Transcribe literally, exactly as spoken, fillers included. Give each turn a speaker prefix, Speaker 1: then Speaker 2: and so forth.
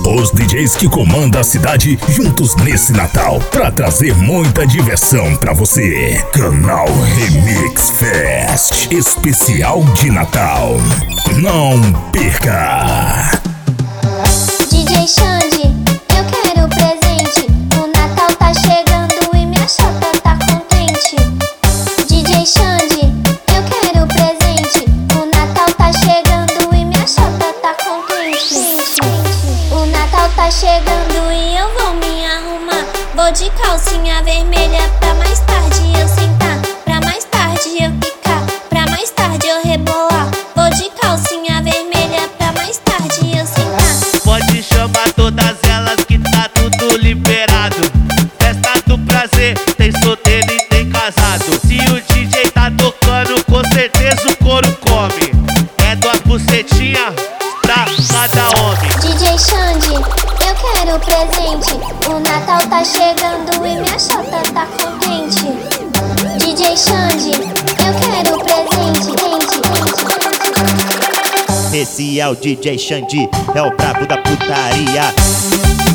Speaker 1: Os D Js que comandam a cidade juntos nesse Natal pra trazer muita diversão pra você. Canal Remix Fest especial de Natal. Não perca!
Speaker 2: D J Xande, eu quero presente. O Natal tá chegando e minha chapa tá contente. D J Xande, eu quero presente. O Natal tá chegando e minha chapa tá contente. O Natal tá chegando e eu vou me arrumar. Vou de calcinha vermelha pra mais tarde eu sentar, pra mais tarde eu ficar, pra mais tarde eu rebolar. Vou de calcinha vermelha pra mais tarde eu sentar.
Speaker 3: Pode chamar todas elas que tá tudo liberado. Festa do prazer, tem solteiro e tem casado. Se o D J tá tocando, com certeza o couro come. É duas bucetinha pra cada homem.
Speaker 2: D J Xande, eu quero presente. O Natal tá chegando e minha chota tá contente. D J Xande, eu quero presente.
Speaker 4: Esse é o D J Xande, é o brabo da putaria.